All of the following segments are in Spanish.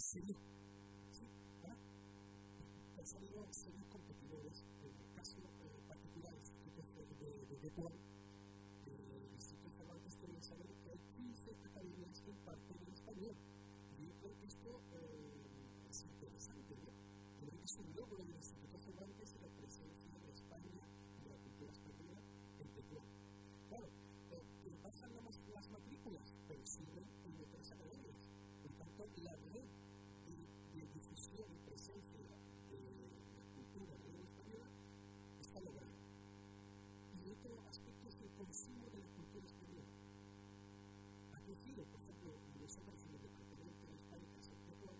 sería, ¿sí? ¿verdad? Han salido serios competidores, en el caso particular del Instituto de Tetuán, el Instituto Cervantes tiene que saber que hay 15 academias que imparten en español. Y yo creo que esto es interesante, ¿no? Creo que es un logro del Instituto Cervantes y la presencia de España y de la cultura española en Tetuán. Claro, bajan las matrículas, pero siguen en otras academias. Por tanto, la red de difusión y presencia de la cultura de la española está lograda. Y otro aspecto es el consumo de la cultura española. Ha crecido, por ejemplo, nosotros en el departamento de España, que es el Tetuán,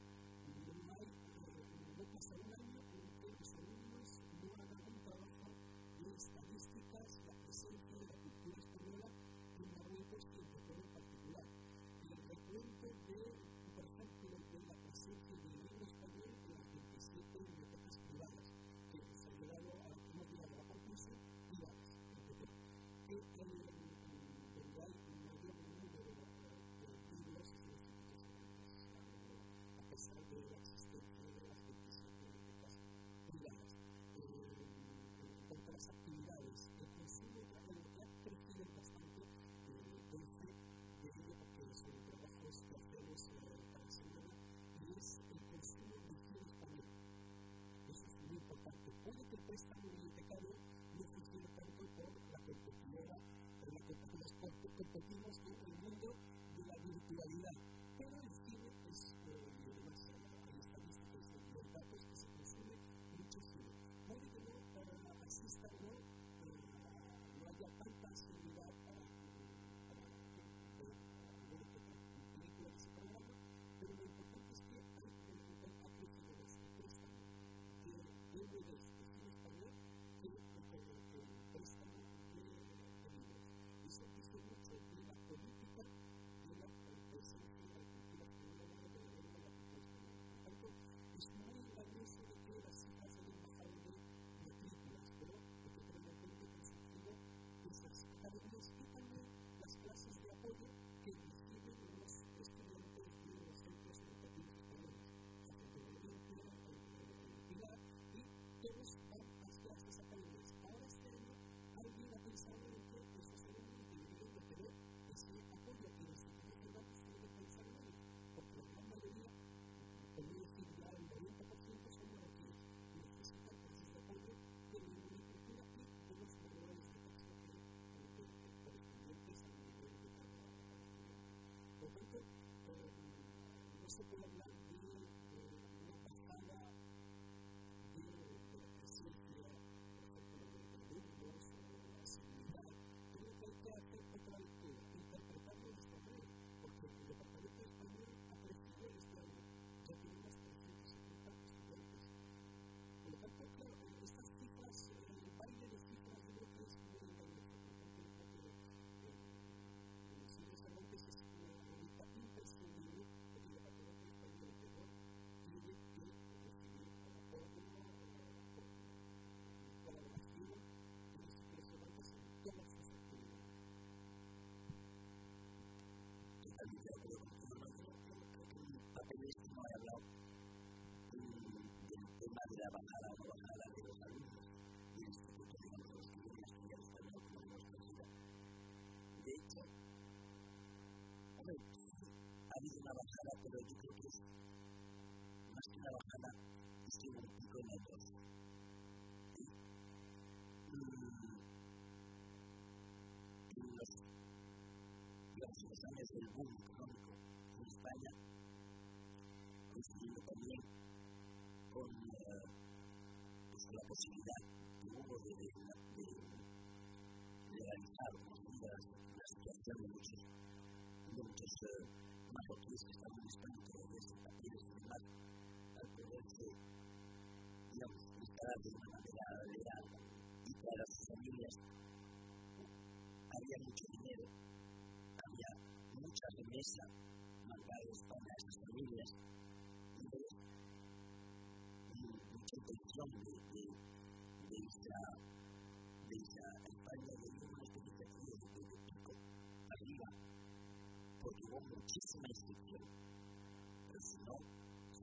no pasa un año en que los alumnos no hagan un trabajo de estadísticas, la presencia de la cultura española en Marruecos y en Tetuán en particular. El recuento de, por ejemplo, de la presencia del libro español en las 27 bibliotecas privadas que se han llegado a la conclusión privadas en Tetuán. Donde hay un mayor número de libros y de a pesar de la existencia de las 27 bibliotecas privadas. En cuanto a las actividades, el consumo ha crecido bastante de ello porque son trabajos que hacemos cada semana y es el consumo del cine español. Eso es muy importante. Puede que el préstamo bibliotecario no funcione tanto por la competidora en la que competimos en el mundo de la virtualidad, pero el cine es, y además hay estadísticas y hay datos que se consume mucho cine. Puede que no exista, no haya tanta seguridad para película de ese programa, pero lo importante es que ha crecido este préstamo que viene del cine español que el préstamo de libros. Eso dice mucho de la política de la presencia de la cultura española de la cultura española. Por tanto, es muy valioso de que las cifras hayan bajado de matrículas, pero hay que tener en cuenta que han surgido esas academias y también las clases de apoyo que reciben los estudiantes de los centros educativos españoles, afortunadamente en Pilar, y todos van hacia esas academias. Ahora este año alguien ha pensado en que esos alumnos deberían de tener ese apoyo y el Instituto Cervantes tiene que pensar en ello, porque la gran mayoría, por no decir ya el 90% son marroquíes y necesitan clases de apoyo de lengua y cultura y de los manuales de texto correspondientes al nivel de cada estudiante. Por tanto, no se puede hablar de una bajada de la presencia, por ejemplo, de alumnos o de la accesibilidad. Creo que hay que hacer otra lectura, interpretarlo de esta manera, porque el Departamento de Español ha crecido este año. Ya tenemos 370 estudiantes. Por lo tanto, claro, estas cifras, el baile de cifras yo creo que es muy engañoso. Por tanto, yo creo que el Instituto Cervantes es una herramienta imprescindible de que el Departamento de Español de Tetuán tiene que recibir apoyo, colaboración del Instituto Cervantes en todas sus actividades. Totalmente de acuerdo con tu papelista no ha hablado del tema de la bajada o no bajada de los alumnos del instituto, digamos, los que vienen a estudiar español como lengua extranjera. De hecho, ha habido una bajada, pero yo creo que es más que una bajada, es que un pico en el dos. En los años del boom económico en España, coincidiendo también con la posibilidad que hubo de legalizar la situación de muchos marroquíes que estaban en España todavía sin papeles y demás, al poderse, digamos, instalar de una manera legal y traer a sus familias, había mucho dinero, había mucha remesa mandada de España a esas familias, y entonces mucha intención de esa España de una especie de pico arriba, porque hubo muchísima inscripción, pero si no,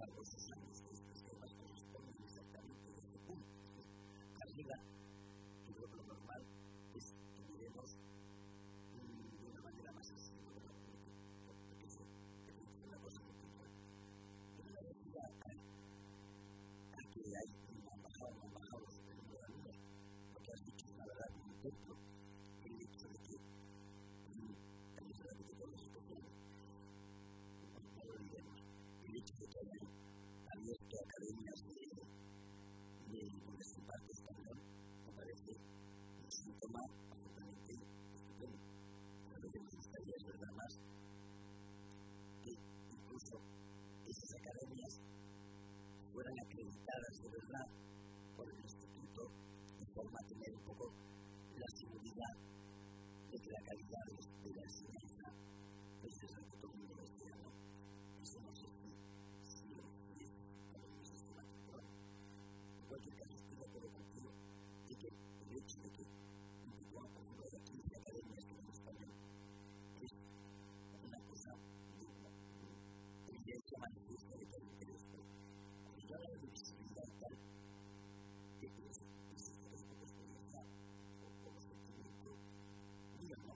aplicadas de verdad por el Instituto, de forma a tener un poco la seguridad de que la calidad de la enseñanza es el que todo el mundo desea, ¿no? Eso no sé si es para el sistema actual. En cualquier caso, estoy de acuerdo contigo de que el hecho de que un diploma, por ejemplo, de 15 academias que en español es una cosa de evidencia manifiesta de que hay interés. Cuando yo hablo de visibilidad y tal, que es un poco experiencia o sentimiento mío, ¿no?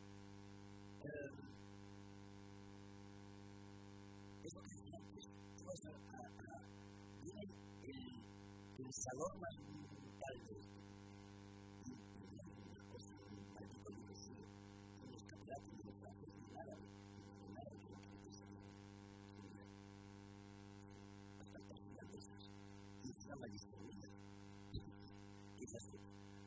Es lo que decía antes, tú vas viene el salón más brutal de esto, y una cosa, un maldito libro suyo, un escaparate de francés, nada de lo que es bastante finlandesas, y es una magistralidad, y es así.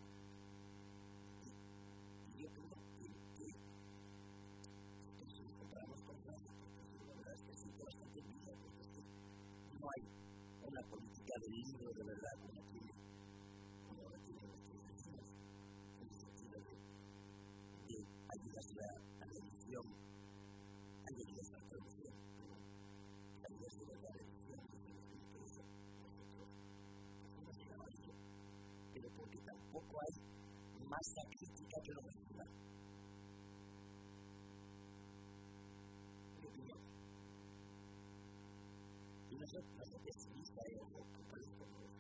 Y yo creo que si nos comparamos con Francia, la verdad es que es bastante bien, porque no hay una política del libro de verdad como la tiene nuestros vecinos, en el sentido de ayudas a la edición, hay ayudas a la traducción, pero ayudas de verdad a la edición, nosotros no llegamos a ello, pero porque tampoco hay masa crítica que lo reciba. Y no sé pesimista o comparado con vos.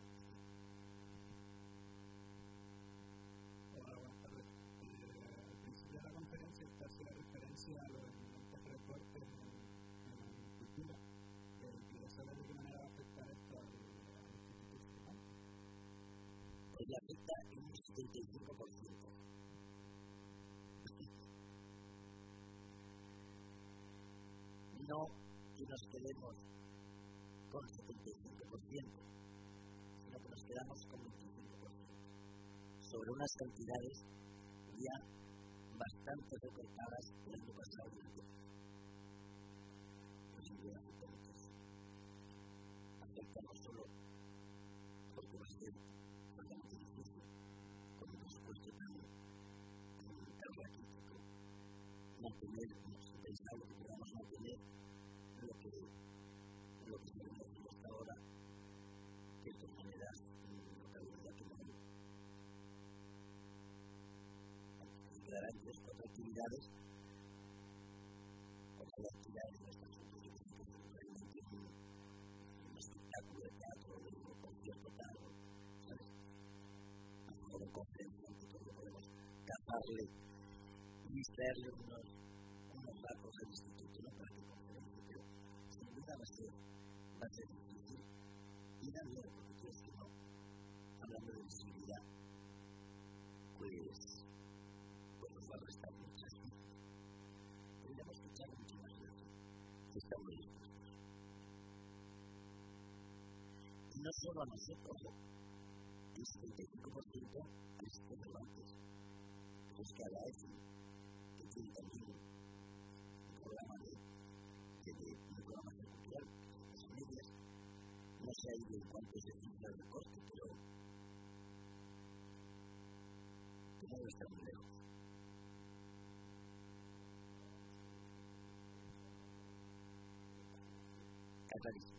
Hola, buenas tardes. Al principio de la conferencia está haciendo referencia a los elementos recortes en cultura. Quería saber de qué manera va a afectar esto al Instituto Estatal. Pues le afecta en un 75%. No que nos quedemos con 75%, sino que nos quedamos con 25%. Sobre unas cantidades ya bastante recortadas el año pasado y el anterior. Pues sin duda afecta no solo porque va a ser bastante difícil, con un presupuesto tan raquítico, mantener, pensar lo que podamos mantener, lo que se viene haciendo hasta ahora, que de todas maneras no cabe duda que no hay quedarán 3 o 4 actividades, o cada actividad de nuestros institutos realmente un espectáculo de teatro, de un concierto tal, ¿sabes? A lo mejor un conferencia en que todos podemos cazarle y distraerle unos ratos al instituto, no para que conferencia, pero sin duda va a ser difícil y también porque crees que no, hablando de visibilidad, pues nos va a restar muchas cosas. Deberíamos escuchar mucho más de eso, que está muy bien. Y no solo a nosotros, el 75% al Instituto Cervantes, pues que a la EFI, que tiene también un programa de programación cultural, las medias, no sé ahí en cuánto es de cifra de coste, pero no debe estar muy lejos. Clarísimo.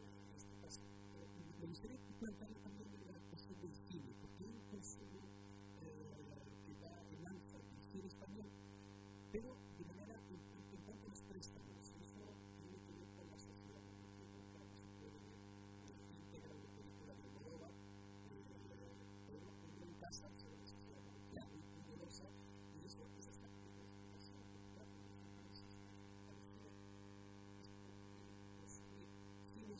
Me gustaría plantearle también la cuestión del cine, porque es un consumo que va en alza el cine español, pero de manera importante los préstamos. Eso tiene que ver con la sociedad, no se puede integrar la película de Almodóvar, pero en casa se va a sociedad muy poderosa, y eso es esta cine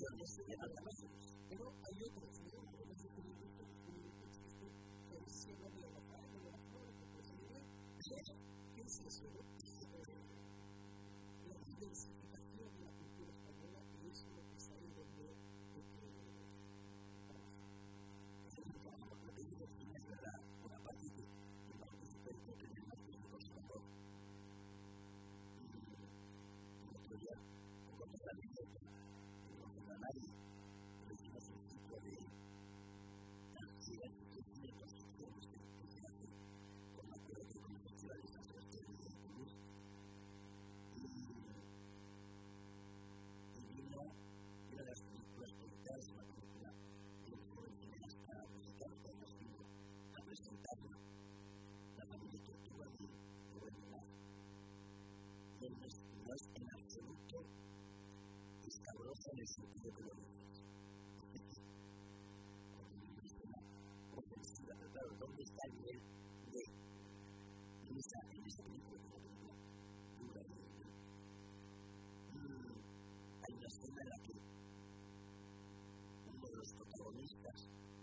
situaciones se llevan a más. Pero hay otros, ¿no? Que se habla de la fauna, de la flora, que pues ¿qué es eso? La diversificación de la cultura española, y eso es lo que está ahí donde es verdad, una parte que no se puede tener más que un conservador. Otro día, cuando la vida no nadie, pero hicimos un ciclo de actividades de construcciones que se hacen con la prueba de los festivales de San Sebastián y de Toulouse. Y vino una de las películas conectadas, una película que fue cineasta musical con los niños a presentarla, la familia Tortuga de Rubén Milán. Y no es en absoluto escabrosa en el sentido que lo dices. Ofensiva, pero claro, ¿dónde está el nivel de risa en esta película? Es una película dura y hay una escena en la que uno de los protagonistas,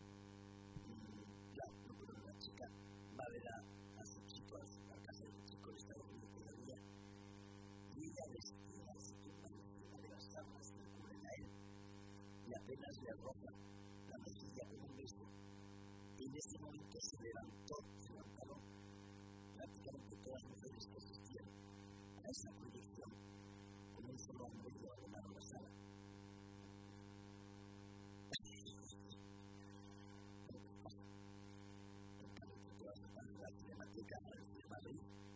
la chica, va a ver a su chico, a la casa de su chico, le está dormido todavía, y ella vestida así que una de las sábanas que le cubren a él, y apenas le arroja la mejilla con un beso. Y en ese momento se levantaron prácticamente todas las mujeres que asistían a esa proyección con un solo hombre y abandonaron la sala. En cambio, todas las cinematecas de Madrid